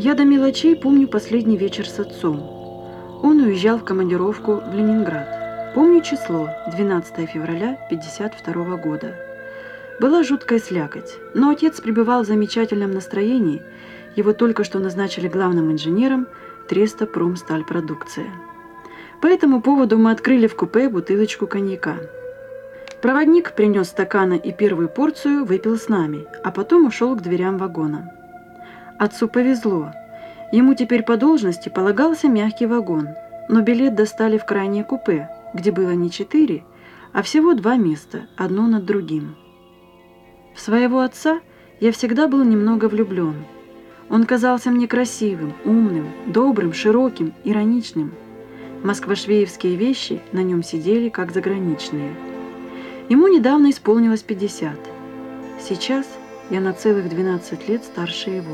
Я до мелочей помню последний вечер с отцом. Он уезжал в командировку в Ленинград. Помню число, 12 февраля 1952 года. Была жуткая слякоть, но отец пребывал в замечательном настроении. Его только что назначили главным инженером Треста Промстальпродукция. По этому поводу мы открыли в купе бутылочку коньяка. Проводник принес стаканы и первую порцию выпил с нами, а потом ушел к дверям вагона. Отцу повезло. Ему теперь по должности полагался мягкий вагон, но билет достали в крайнее купе, где было не 4, а всего 2 места, одно над другим. В своего отца я всегда был немного влюблен. Он казался мне красивым, умным, добрым, широким, ироничным. Москвашвеевские вещи на нем сидели, как заграничные. Ему недавно исполнилось 50. Сейчас я на целых 12 лет старше его.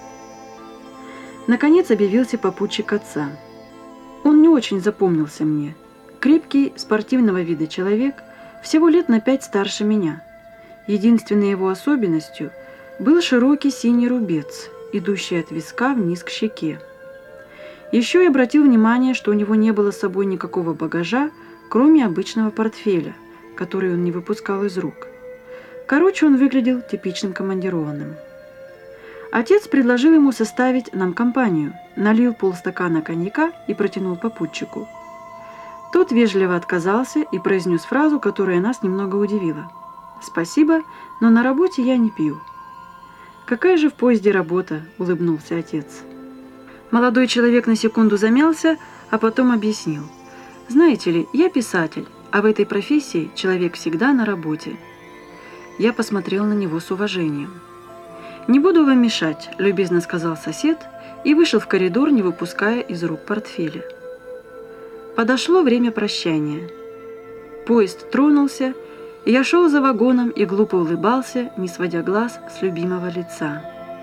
Наконец объявился попутчик отца. Он не очень запомнился мне. Крепкий, спортивного вида человек, всего лет на 5 старше меня. Единственной его особенностью был широкий синий рубец, идущий от виска вниз к щеке. Еще я обратил внимание, что у него не было с собой никакого багажа, кроме обычного портфеля, который он не выпускал из рук. Короче, он выглядел типичным командированным. Отец предложил ему составить нам компанию, налил полстакана коньяка и протянул попутчику. Тот вежливо отказался и произнес фразу, которая нас немного удивила. «Спасибо, но на работе я не пью». «Какая же в поезде работа?» – улыбнулся отец. Молодой человек на секунду замялся, а потом объяснил. «Знаете ли, я писатель, а в этой профессии человек всегда на работе». Я посмотрел на него с уважением. «Не буду вам мешать», – любезно сказал сосед и вышел в коридор, не выпуская из рук портфеля. Подошло время прощания. Поезд тронулся, и я шел за вагоном и глупо улыбался, не сводя глаз с любимого лица.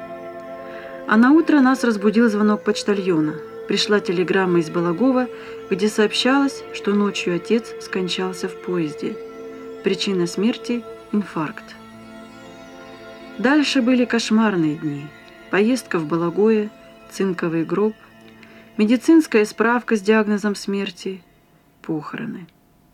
А на утро нас разбудил звонок почтальона. Пришла телеграмма из Балагова, где сообщалось, что ночью отец скончался в поезде. Причина смерти – инфаркт. Дальше были кошмарные дни. Поездка в Балагое, цинковый гроб, медицинская справка с диагнозом смерти, похороны.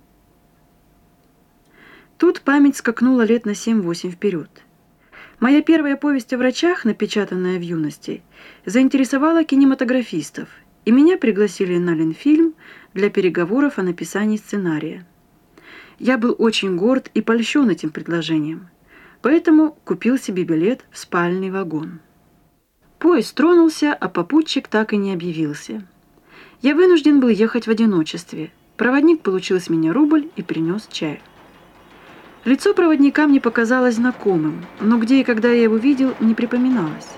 Тут память скакнула лет на 7-8 вперед. Моя первая повесть о врачах, напечатанная в юности, заинтересовала кинематографистов, и меня пригласили на Ленфильм для переговоров о написании сценария. Я был очень горд и польщен этим предложением, поэтому купил себе билет в спальный вагон. Поезд тронулся, а попутчик так и не объявился. Я вынужден был ехать в одиночестве. Проводник получил с меня рубль и принес чай. Лицо проводника мне показалось знакомым, но где и когда я его видел, не припоминалось.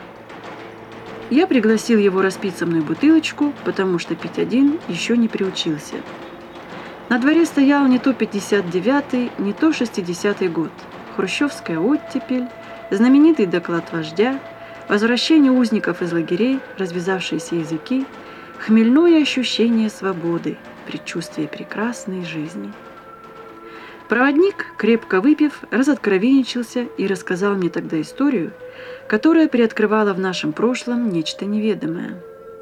Я пригласил его распить со мной бутылочку, потому что пить один еще не приучился. На дворе стоял не то 59-й, не то 60-й год. Хрущевская оттепель, знаменитый доклад вождя, возвращение узников из лагерей, развязавшиеся языки, хмельное ощущение свободы, предчувствие прекрасной жизни. Проводник, крепко выпив, разоткровенничался и рассказал мне тогда историю, которая приоткрывала в нашем прошлом нечто неведомое.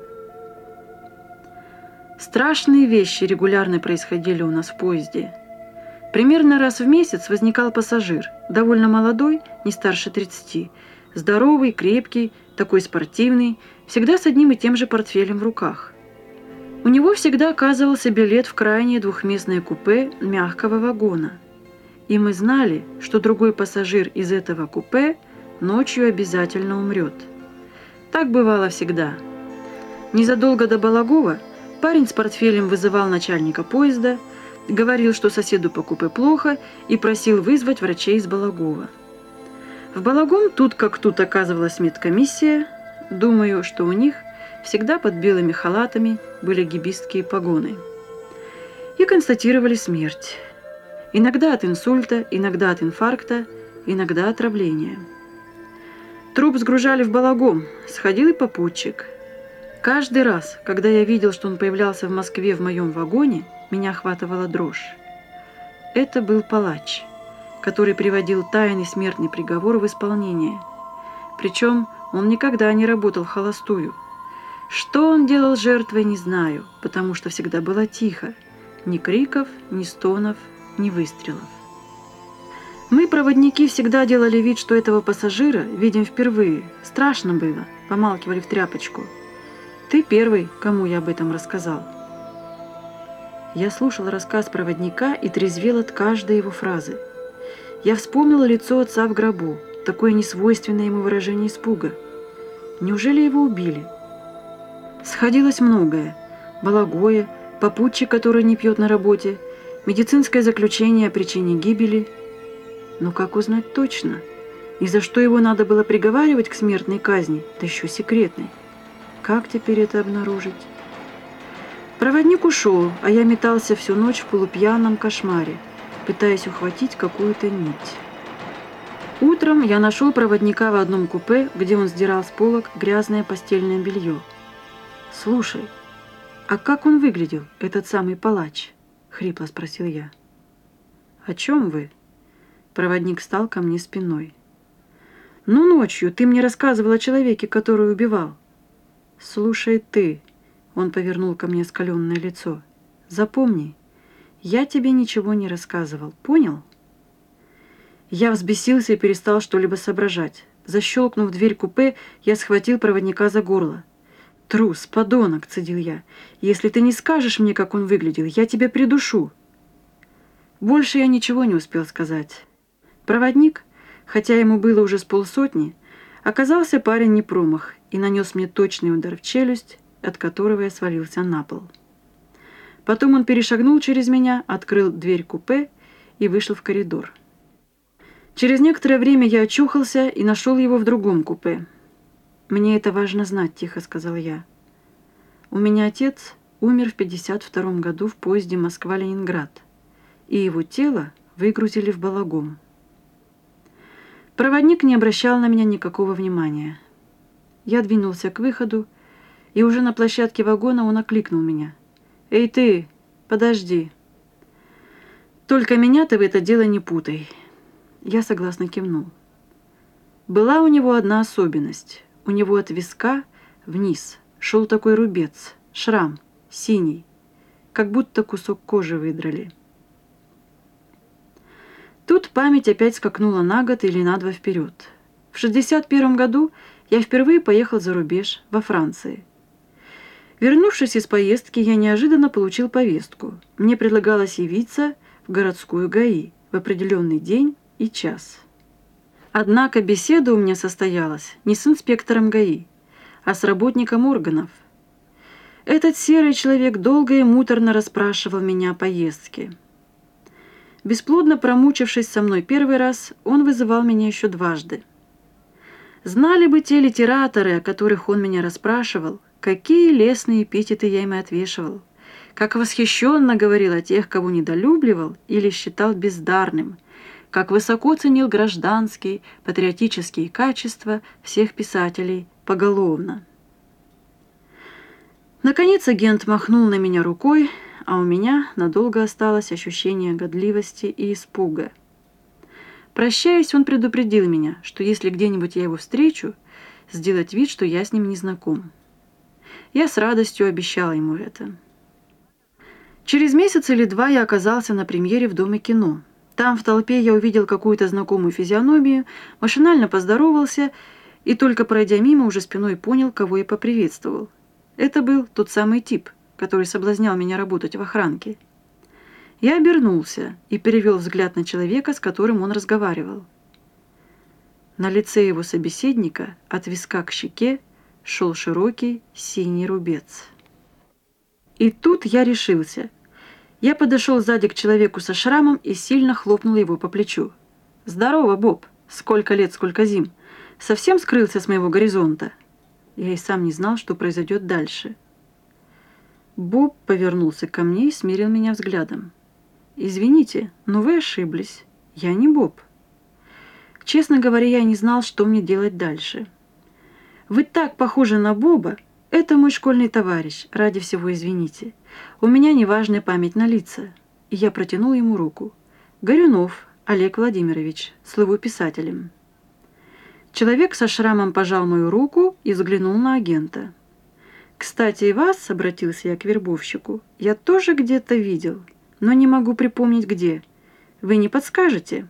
Страшные вещи регулярно происходили у нас в поезде. Примерно раз в месяц возникал пассажир, довольно молодой, не старше 30, здоровый, крепкий, такой спортивный, всегда с одним и тем же портфелем в руках. У него всегда оказывался билет в крайнее двухместное купе мягкого вагона. И мы знали, что другой пассажир из этого купе ночью обязательно умрет. Так бывало всегда. Незадолго до Балагова парень с портфелем вызывал начальника поезда, говорил, что соседу по купе плохо, и просил вызвать врачей из Балагова. В Балагом тут как тут оказывалась медкомиссия. Думаю, что у них всегда под белыми халатами были гибистские погоны. И констатировали смерть. Иногда от инсульта, иногда от инфаркта, иногда от отравления. Труп сгружали в Балагом, сходил и попутчик. Каждый раз, когда я видел, что он появлялся в Москве в моем вагоне, меня охватывала дрожь. Это был палач, который приводил тайный смертный приговор в исполнение. Причем Он никогда не работал вхолостую. Что он делал жертвой, не знаю, потому что всегда было тихо. Ни криков, ни стонов, ни выстрелов. Мы, проводники, всегда делали вид, что этого пассажира видим впервые. Страшно было, помалкивали в тряпочку. Ты первый, кому я об этом рассказал. Я слушал рассказ проводника и трезвел от каждой его фразы. Я вспомнила лицо отца в гробу, такое несвойственное ему выражение испуга. Неужели его убили? Сходилось многое. Балагое, попутчик, который не пьет на работе, медицинское заключение о причине гибели. Но как узнать точно? И за что его надо было приговаривать к смертной казни, да еще секретной? Как теперь это обнаружить? Проводник ушел, а я метался всю ночь в полупьяном кошмаре, пытаясь ухватить какую-то нить. Утром я нашел проводника в одном купе, где он сдирал с полок грязное постельное белье. «Слушай, а как он выглядел, этот самый палач?» — хрипло спросил я. «О чем вы?» Проводник стал ко мне спиной. «Ну, ночью ты мне рассказывал о человеке, который убивал». «Слушай ты», — он повернул ко мне скаленное лицо, — «запомни, я тебе ничего не рассказывал, понял?» Я взбесился и перестал что-либо соображать. Защелкнув дверь купе, я схватил проводника за горло. «Трус, подонок!» — цедил я. «Если ты не скажешь мне, как он выглядел, я тебя придушу!» Больше я ничего не успел сказать. Проводник, хотя ему было уже с полсотни, оказался парень не промах и нанес мне точный удар в челюсть, от которого я свалился на пол. Потом он перешагнул через меня, открыл дверь купе и вышел в коридор. Через некоторое время я очухался и нашел его в другом купе. «Мне это важно знать», — тихо сказал я. «У меня отец умер в 1952 году в поезде Москва-Ленинград, и его тело выгрузили в Балагом». Проводник не обращал на меня никакого внимания. Я двинулся к выходу, и уже на площадке вагона он окликнул меня. «Эй ты, подожди! Только меня ты в это дело не путай!» Я согласно кивнул. Была у него одна особенность. У него от виска вниз шел такой рубец, шрам, синий, как будто кусок кожи выдрали. Тут память опять скакнула на год или на два вперед. В 1961 году я впервые поехал за рубеж, во Франции. Вернувшись из поездки, я неожиданно получил повестку. Мне предлагалось явиться в городскую ГАИ в определенный день и час. Однако беседа у меня состоялась не с инспектором ГАИ, а с работником органов. Этот серый человек долго и муторно расспрашивал меня о поездке. Бесплодно промучившись со мной первый раз, он вызывал меня еще дважды. Знали бы те литераторы, о которых он меня расспрашивал, какие лестные эпитеты я им отвешивал, как восхищенно говорил о тех, кого недолюбливал или считал бездарным, как высоко ценил гражданские, патриотические качества всех писателей поголовно. Наконец агент махнул на меня рукой, а у меня надолго осталось ощущение годливости и испуга. Прощаясь, он предупредил меня, что если где-нибудь я его встречу, сделать вид, что я с ним не знаком. Я с радостью обещала ему это. Через месяц или два я оказался на премьере в Доме кино. Там в толпе я увидел какую-то знакомую физиономию, машинально поздоровался и, только пройдя мимо, уже спиной понял, кого я поприветствовал. Это был тот самый тип, который соблазнял меня работать в охранке. Я обернулся и перевел взгляд на человека, с которым он разговаривал. На лице его собеседника от виска к щеке шел широкий синий рубец. И тут я решился. Я подошел сзади к человеку со шрамом и сильно хлопнул его по плечу. «Здорово, Боб! Сколько лет, сколько зим! Совсем скрылся с моего горизонта?» Я и сам не знал, что произойдет дальше. Боб повернулся ко мне и смирил меня взглядом. «Извините, но вы ошиблись. Я не Боб». Честно говоря, я не знал, что мне делать дальше. «Вы так похожи на Боба. Это мой школьный товарищ. Ради всего извините. У меня неважная память на лица». И я протянул ему руку. «Горюнов Олег Владимирович, слыву писателем». Человек со шрамом пожал мою руку и взглянул на агента. «Кстати, и вас, — обратился я к вербовщику, — я тоже где-то видел, но не могу припомнить где. Вы не подскажете?»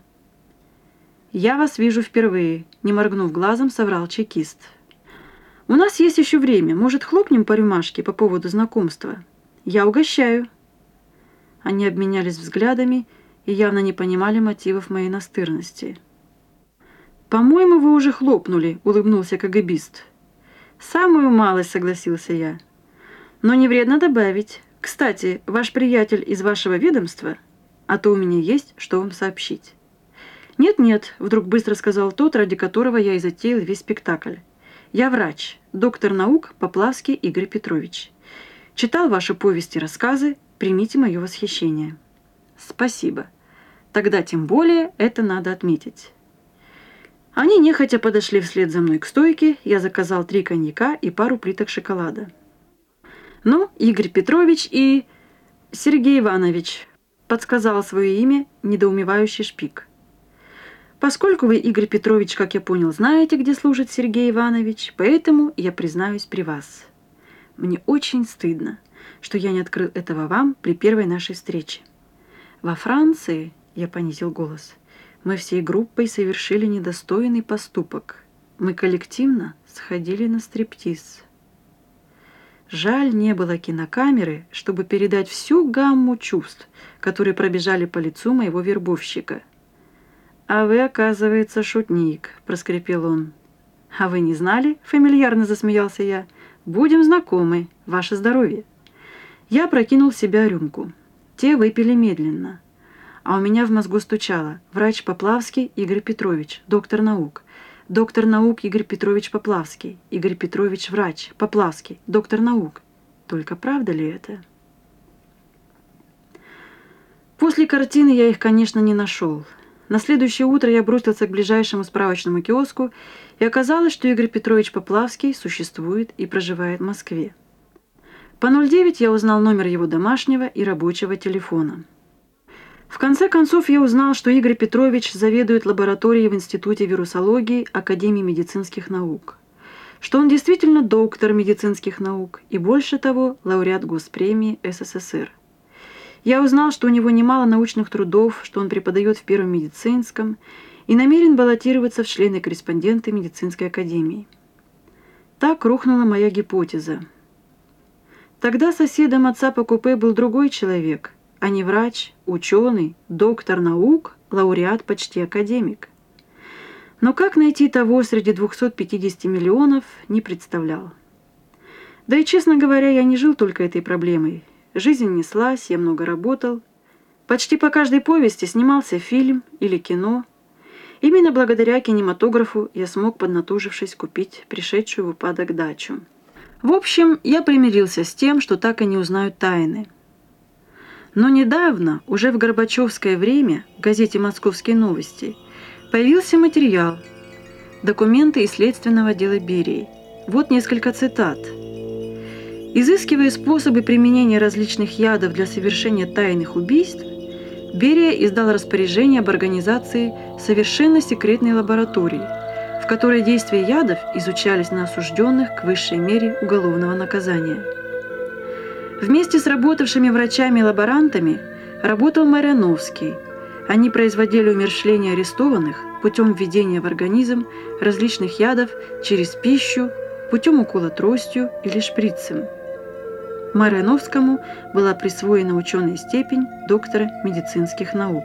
«Я вас вижу впервые», — не моргнув глазом, соврал чекист. «У нас есть еще время. Может, хлопнем по рюмашке по поводу знакомства? Я угощаю». Они обменялись взглядами и явно не понимали мотивов моей настырности. «По-моему, вы уже хлопнули», — улыбнулся КГБист. «Самую малость», — согласился я. «Но не вредно добавить. Кстати, ваш приятель из вашего ведомства? А то у меня есть, что вам сообщить». «Нет-нет», — вдруг быстро сказал тот, ради которого я и затеял весь спектакль. «Я врач, доктор наук Поплавский Игорь Петрович. Читал ваши повести и рассказы, примите мое восхищение». «Спасибо. Тогда тем более это надо отметить». Они нехотя подошли вслед за мной к стойке, я заказал 3 коньяка и пару плиток шоколада. «Ну, Игорь Петрович и...» «Сергей Иванович», — подсказал свое имя недоумевающий шпик. «Поскольку вы, Игорь Петрович, как я понял, знаете, где служит Сергей Иванович, поэтому я признаюсь при вас. Мне очень стыдно, что я не открыл этого вам при первой нашей встрече. Во Франции, — я понизил голос, — мы всей группой совершили недостойный поступок. Мы коллективно сходили на стриптиз. Жаль, не было кинокамеры, чтобы передать всю гамму чувств, которые пробежали по лицу моего вербовщика. «А вы, оказывается, шутник», — проскрипел он. «А вы не знали?» — фамильярно засмеялся я. «Будем знакомы. Ваше здоровье». Я прокинул в себя рюмку. Те выпили медленно. А у меня в мозгу стучало: врач Поплавский Игорь Петрович, доктор наук. Доктор наук Игорь Петрович Поплавский. Игорь Петрович врач, Поплавский, доктор наук. Только правда ли это? После картины я их, конечно, не нашел. На следующее утро я бросился к ближайшему справочному киоску, и оказалось, что Игорь Петрович Поплавский существует и проживает в Москве. По 09 я узнал номер его домашнего и рабочего телефона. В конце концов, я узнал, что Игорь Петрович заведует лабораторией в Институте вирусологии Академии медицинских наук, что он действительно доктор медицинских наук и, больше того, лауреат Госпремии СССР. Я узнал, что у него немало научных трудов, что он преподает в Первом медицинском и намерен баллотироваться в члены-корреспонденты медицинской академии. Так рухнула моя гипотеза. Тогда соседом отца по купе был другой человек, а не врач, ученый, доктор наук, лауреат, почти академик. Но как найти того среди 250 миллионов, не представлял. Да и, честно говоря, я не жил только этой проблемой. Жизнь неслась, я много работал. Почти по каждой повести снимался фильм или кино. Именно благодаря кинематографу я смог, поднатужившись, купить пришедшую в упадок дачу. В общем, я примирился с тем, что так и не узнаю тайны. Но недавно, уже в горбачевское время, в газете «Московские новости» появился материал «Документы из следственного дела Берии». Вот несколько цитат. Изыскивая способы применения различных ядов для совершения тайных убийств, Берия издал распоряжение об организации совершенно секретной лаборатории, в которой действия ядов изучались на осужденных к высшей мере уголовного наказания. Вместе с работавшими врачами и лаборантами работал Марановский. Они производили умерщвление арестованных путем введения в организм различных ядов через пищу, путем укола тростью или шприцем. Марановскому была присвоена ученая степень доктора медицинских наук.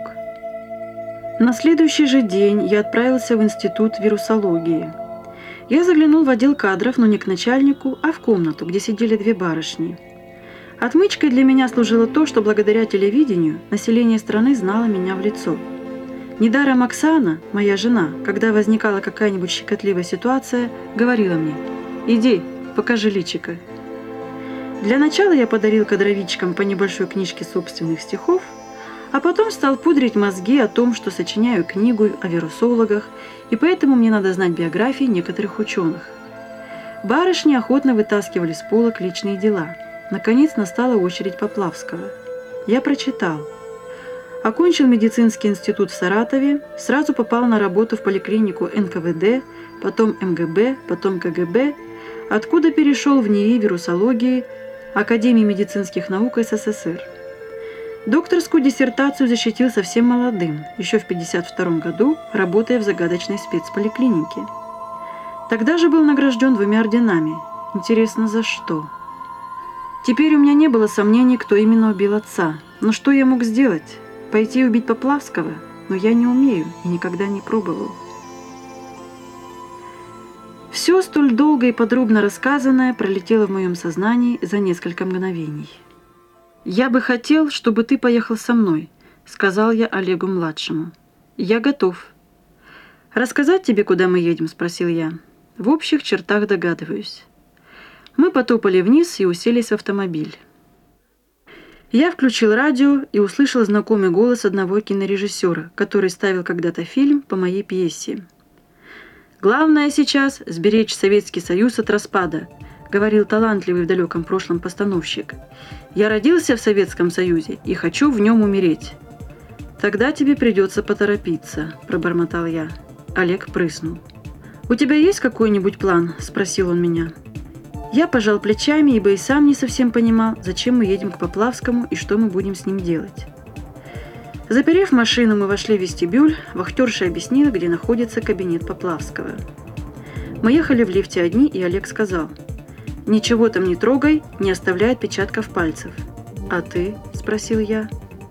На следующий же день я отправился в Институт вирусологии. Я заглянул в отдел кадров, но не к начальнику, а в комнату, где сидели 2 барышни. Отмычкой для меня служило то, что благодаря телевидению население страны знало меня в лицо. Недаром Оксана, моя жена, когда возникала какая-нибудь щекотливая ситуация, говорила мне: «Иди, покажи личико». Для начала я подарил кадровичкам по небольшой книжке собственных стихов, а потом стал пудрить мозги о том, что сочиняю книгу о вирусологах, и поэтому мне надо знать биографии некоторых ученых. Барышни охотно вытаскивали с полок личные дела. Наконец настала очередь Поплавского. Я прочитал. Окончил медицинский институт в Саратове, сразу попал на работу в поликлинику НКВД, потом МГБ, потом КГБ, откуда перешел в НИИ вирусологии Академии медицинских наук СССР. Докторскую диссертацию защитил совсем молодым, еще в 1952 году, работая в загадочной спецполиклинике. Тогда же был награжден 2 орденами. Интересно, за что? Теперь у меня не было сомнений, кто именно убил отца. Но что я мог сделать? Пойти убить Поплавского? Но я не умею и никогда не пробовал. Все столь долго и подробно рассказанное пролетело в моем сознании за несколько мгновений. «Я бы хотел, чтобы ты поехал со мной», — сказал я Олегу-младшему. «Я готов». «Рассказать тебе, куда мы едем?» — спросил я. «В общих чертах догадываюсь». Мы потопали вниз и уселись в автомобиль. Я включил радио и услышал знакомый голос одного кинорежиссера, который ставил когда-то фильм по моей пьесе. «Главное сейчас – сберечь Советский Союз от распада», – говорил талантливый в далеком прошлом постановщик. «Я родился в Советском Союзе и хочу в нем умереть». «Тогда тебе придется поторопиться», – пробормотал я. Олег прыснул. «У тебя есть какой-нибудь план?» – спросил он меня. Я пожал плечами, ибо и сам не совсем понимал, зачем мы едем к Поплавскому и что мы будем с ним делать. Заперев машину, мы вошли в вестибюль, вахтерша объяснила, где находится кабинет Поплавского. Мы ехали в лифте одни, и Олег сказал: «Ничего там не трогай, не оставляй отпечатков пальцев». «А ты?» – спросил я.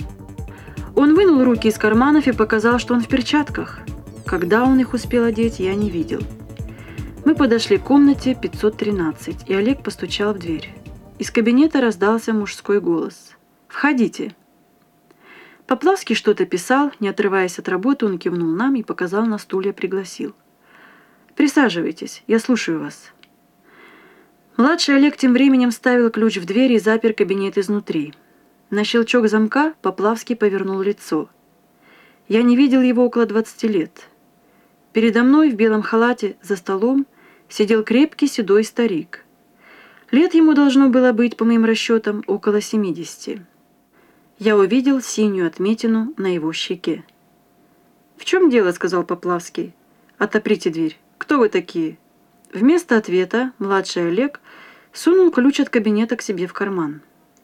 Он вынул руки из карманов и показал, что он в перчатках. Когда он их успел одеть, я не видел. Мы подошли к комнате 513, и Олег постучал в дверь. Из кабинета раздался мужской голос: «Входите». Поплавский что-то писал, не отрываясь от работы, он кивнул нам и показал на стулья, пригласил. «Присаживайтесь, я слушаю вас». Младший Олег тем временем вставил ключ в дверь и запер кабинет изнутри. На щелчок замка Поплавский повернул лицо. Я не видел его около 20 лет. Передо мной в белом халате за столом сидел крепкий седой старик. Лет ему должно было быть, по моим расчетам, около 70. Я увидел синюю отметину на его щеке. «В чем дело?» — сказал Поплавский. «Отоприте дверь. Кто вы такие?» Вместо ответа младший Олег сунул ключ от кабинета к себе в карман.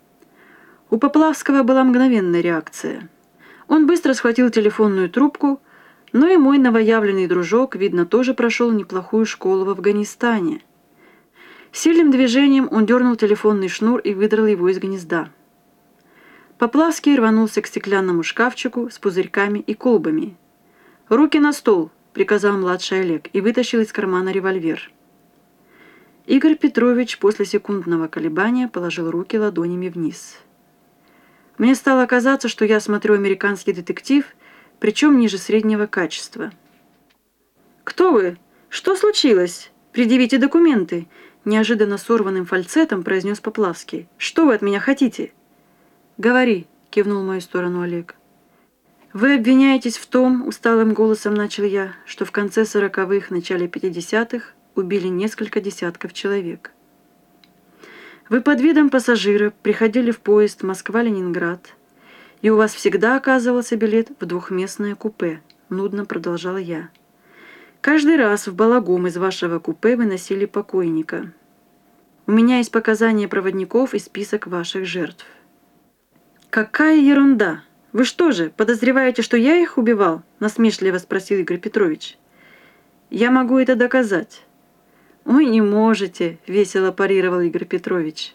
У Поплавского была мгновенная реакция. Он быстро схватил телефонную трубку, но и мой новоявленный дружок, видно, тоже прошел неплохую школу в Афганистане. Сильным движением он дернул телефонный шнур и выдрал его из гнезда. Поплавский рванулся к стеклянному шкафчику с пузырьками и колбами. «Руки на стол!» — приказал младший Олег и вытащил из кармана револьвер. Игорь Петрович после секундного колебания положил руки ладонями вниз. Мне стало казаться, что я смотрю американский детектив, причем ниже среднего качества. «Кто вы? Что случилось? Предъявите документы!» — неожиданно сорванным фальцетом произнес Поплавский. «Что вы от меня хотите?» «Говори», — кивнул в мою сторону Олег. «Вы обвиняетесь в том, — усталым голосом начал я, — что в конце 40-х, начале 50-х убили несколько десятков человек. Вы под видом пассажира приходили в поезд Москва-Ленинград, и у вас всегда оказывался билет в двухместное купе», — нудно продолжал я. «Каждый раз в балагом из вашего купе выносили покойника. У меня есть показания проводников и список ваших жертв». «Какая ерунда! Вы что же, подозреваете, что я их убивал?» — насмешливо спросил Игорь Петрович. «Я могу это доказать». «Ой, не можете!» — весело парировал Игорь Петрович.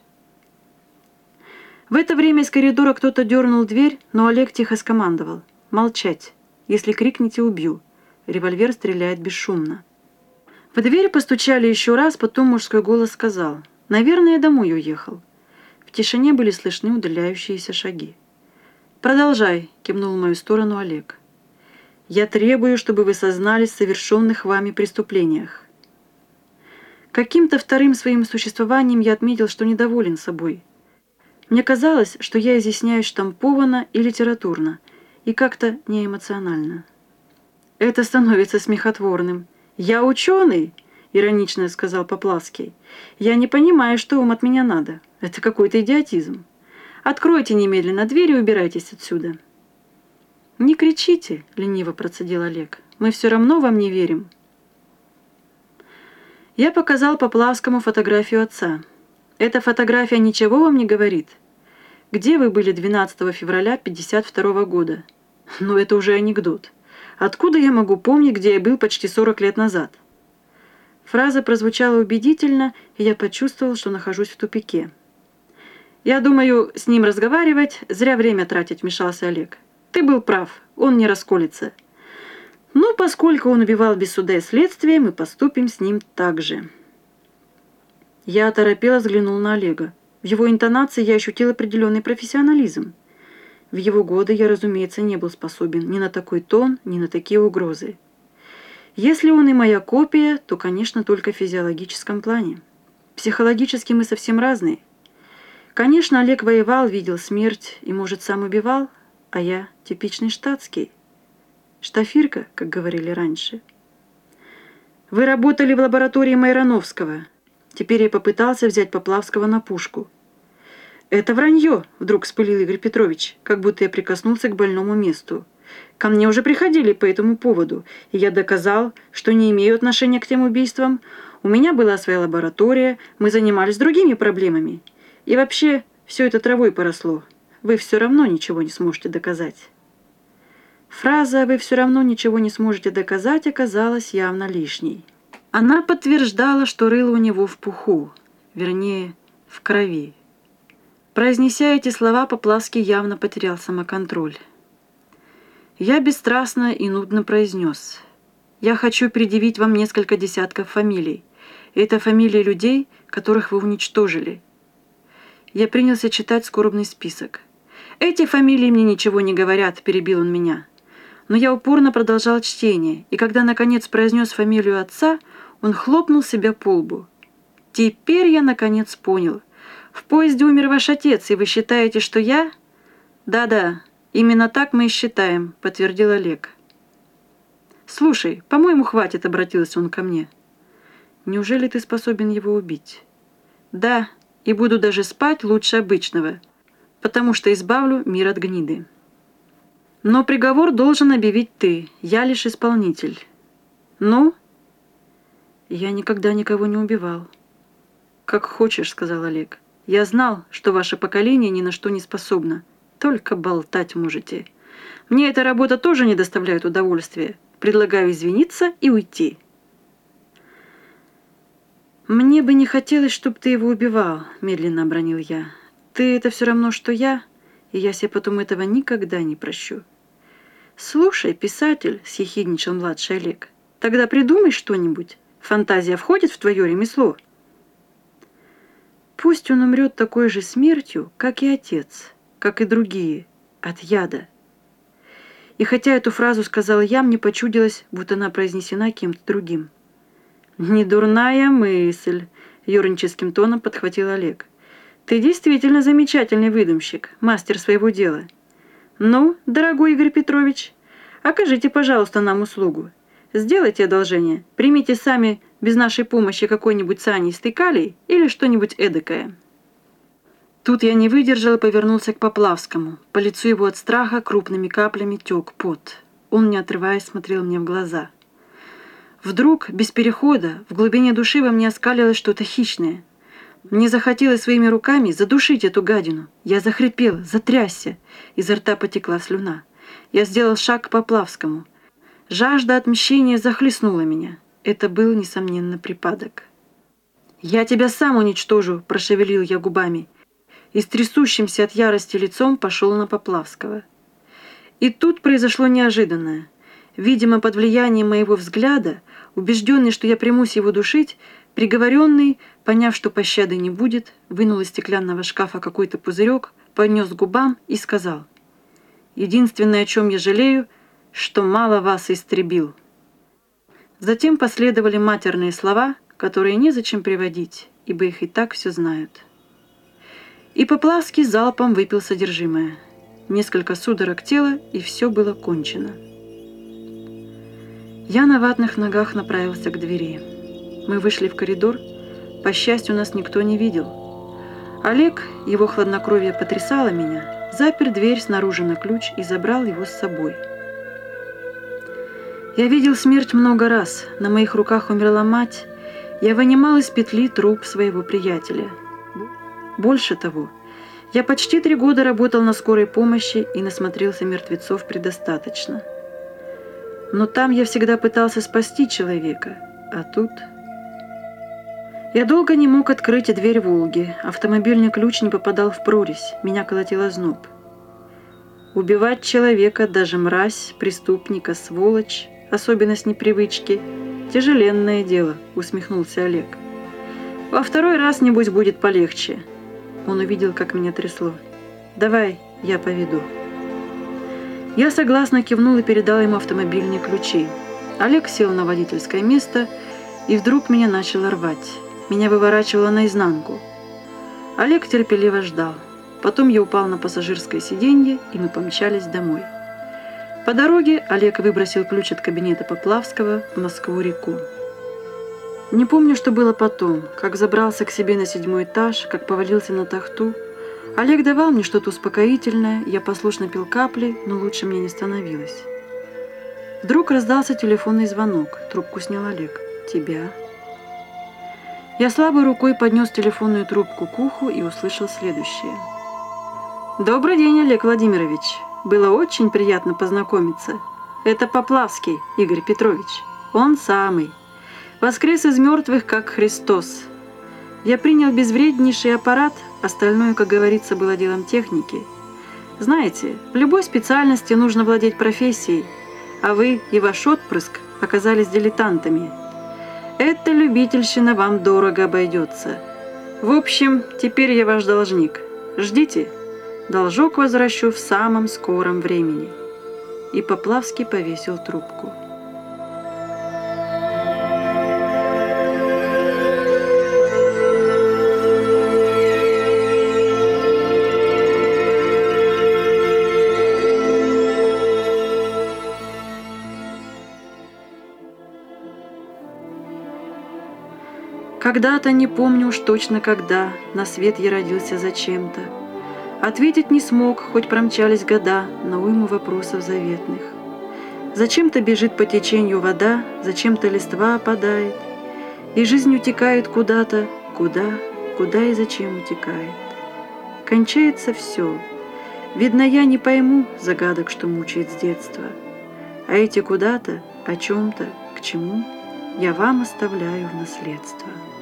В это время из коридора кто-то дернул дверь, но Олег тихо скомандовал: «Молчать! Если крикните, убью!» Револьвер стреляет бесшумно. В дверь постучали еще раз, потом мужской голос сказал: «Наверное, домой уехал». В тишине были слышны удаляющиеся шаги. «Продолжай», — кивнул в мою сторону Олег. «Я требую, чтобы вы сознались в совершенных вами преступлениях». Каким-то вторым своим существованием я отметил, что недоволен собой. Мне казалось, что я изъясняюсь штампованно и литературно, и как-то неэмоционально. Это становится смехотворным. «Я ученый», — иронично сказал Поплавский. «Я не понимаю, что вам от меня надо. Это какой-то идиотизм. Откройте немедленно дверь и убирайтесь отсюда». «Не кричите», — лениво процедил Олег. «Мы все равно вам не верим». Я показал Поплавскому фотографию отца. «Эта фотография ничего вам не говорит? Где вы были 12 февраля 1952 года?» «Ну, это уже анекдот. Откуда я могу помнить, где я был почти 40 лет назад?» Фраза прозвучала убедительно, и я почувствовал, что нахожусь в тупике. «Я думаю, с ним разговаривать, зря время тратить», — вмешался Олег. «Ты был прав, он не расколется. Но поскольку он убивал без суда и следствия, мы поступим с ним так же». Я оторопело взглянул на Олега. В его интонации я ощутил определенный профессионализм. В его годы я, разумеется, не был способен ни на такой тон, ни на такие угрозы. Если он и моя копия, то, конечно, только в физиологическом плане. Психологически мы совсем разные. Конечно, Олег воевал, видел смерть и, может, сам убивал, а я типичный штатский. Штафирка, как говорили раньше. «Вы работали в лаборатории Майрановского». Теперь я попытался взять Поплавского на пушку. «Это вранье», — вдруг вспылил Игорь Петрович, как будто я прикоснулся к больному месту. «Ко мне уже приходили по этому поводу, и я доказал, что не имею отношения к тем убийствам. У меня была своя лаборатория, мы занимались другими проблемами. И вообще, все это травой поросло. Вы все равно ничего не сможете доказать». Фраза «вы все равно ничего не сможете доказать» оказалась явно лишней. Она подтверждала, что рыло у него в пуху, вернее, в крови. Произнеся эти слова, Поплавский явно потерял самоконтроль. Я бесстрастно и нудно произнес: «Я хочу предъявить вам несколько десятков фамилий. Это фамилии людей, которых вы уничтожили». Я принялся читать скорбный список. «Эти фамилии мне ничего не говорят», — перебил он меня. Но я упорно продолжал чтение, и когда, наконец, произнес фамилию отца, он хлопнул себя по лбу. «Теперь я, наконец, понял. В поезде умер ваш отец, и вы считаете, что я...» «Да-да, именно так мы и считаем», — подтвердил Олег. «Слушай, по-моему, хватит», — обратился он ко мне. «Неужели ты способен его убить?» «Да, и буду даже спать лучше обычного, потому что избавлю мир от гниды. Но приговор должен объявить ты, я лишь исполнитель». «Ну?» «Я никогда никого не убивал». «Как хочешь», — сказал Олег. «Я знал, что ваше поколение ни на что не способно. Только болтать можете. Мне эта работа тоже не доставляет удовольствия. Предлагаю извиниться и уйти». «Мне бы не хотелось, чтобы ты его убивал», — медленно обронил я. «Ты — это все равно, что я, и я себе потом этого никогда не прощу». «Слушай, писатель», — съехидничал младший Олег, — «тогда придумай что-нибудь. Фантазия входит в твое ремесло». «Пусть он умрет такой же смертью, как и отец, как и другие, от яда». И хотя эту фразу сказал я, мне почудилось, будто она произнесена кем-то другим. «Недурная мысль», — юрническим тоном подхватил Олег. «Ты действительно замечательный выдумщик, мастер своего дела. Ну, дорогой Игорь Петрович, окажите, пожалуйста, нам услугу. Сделайте одолжение, примите сами без нашей помощи какой-нибудь цианистый калий или что-нибудь эдакое». Тут я не выдержал и повернулся к Поплавскому. По лицу его от страха крупными каплями тек пот. Он, не отрываясь, смотрел мне в глаза. Вдруг, без перехода, в глубине души во мне оскалилось что-то хищное. Мне захотелось своими руками задушить эту гадину. Я захрипел, затрясся. Изо рта потекла слюна. Я сделал шаг к Поплавскому. Жажда отмщения захлестнула меня. Это был, несомненно, припадок. «Я тебя сам уничтожу», – прошевелил я губами. И с трясущимся от ярости лицом пошел на Поплавского. И тут произошло неожиданное. Видимо, под влиянием моего взгляда, убежденный, что я примусь его душить, приговоренный, поняв, что пощады не будет, вынул из стеклянного шкафа какой-то пузырек, поднес к губам и сказал: «Единственное, о чем я жалею, что мало вас истребил». Затем последовали матерные слова, которые незачем приводить, ибо их и так все знают. И Поплавский залпом выпил содержимое. Несколько судорог тела, и все было кончено. Я на ватных ногах направился к двери. Мы вышли в коридор. По счастью, нас никто не видел. Олег, его хладнокровие потрясало меня. запер дверь снаружи на ключ и забрал его с собой. Я видел смерть много раз. На моих руках умерла мать. Я вынимал из петли труп своего приятеля. Больше того, я почти 3 года работал на скорой помощи и насмотрелся мертвецов предостаточно. Но там я всегда пытался спасти человека, а тут... Я долго не мог открыть дверь «Волги». Автомобильный ключ не попадал в прорезь, меня колотил озноб. Убивать человека, даже мразь, преступника, сволочь, особенно с непривычки, тяжеленное дело, усмехнулся Олег. Во второй раз, небось, будет полегче. Он увидел, как меня трясло. Давай, я поведу. Я согласно кивнул и передал ему автомобильные ключи. Олег сел на водительское место, и вдруг меня начало рвать. Меня выворачивало наизнанку. Олег терпеливо ждал. Потом я упал на пассажирское сиденье, и мы помчались домой. По дороге Олег выбросил ключ от кабинета Поплавского в Москву-реку. Не помню, что было потом, как забрался к себе на 7-й этаж, как повалился на тахту. Олег давал мне что-то успокоительное, я послушно пил капли, но лучше мне не становилось. Вдруг раздался телефонный звонок. Трубку снял Олег. «Тебя?» Я слабой рукой поднес телефонную трубку к уху и услышал следующее. «Добрый день, Олег Владимирович. Было очень приятно познакомиться. Это Поплавский Игорь Петрович. Он самый. Воскрес из мертвых, как Христос. Я принял безвреднейший аппарат, остальное, как говорится, было делом техники. Знаете, в любой специальности нужно владеть профессией, а вы и ваш отпрыск оказались дилетантами. Эта любительщина вам дорого обойдется. В общем, теперь я ваш должник. Ждите, должок возвращу в самом скором времени». И Поплавский повесил трубку. Когда-то, не помню уж точно когда, на свет я родился зачем-то. Ответить не смог, хоть промчались года на уйму вопросов заветных. Зачем-то бежит по течению вода, зачем-то листва опадает, и жизнь утекает куда-то, куда и зачем утекает. Кончается все. Видно, я не пойму загадок, что мучает с детства. А эти куда-то, о чем-то, к чему я вам оставляю в наследство.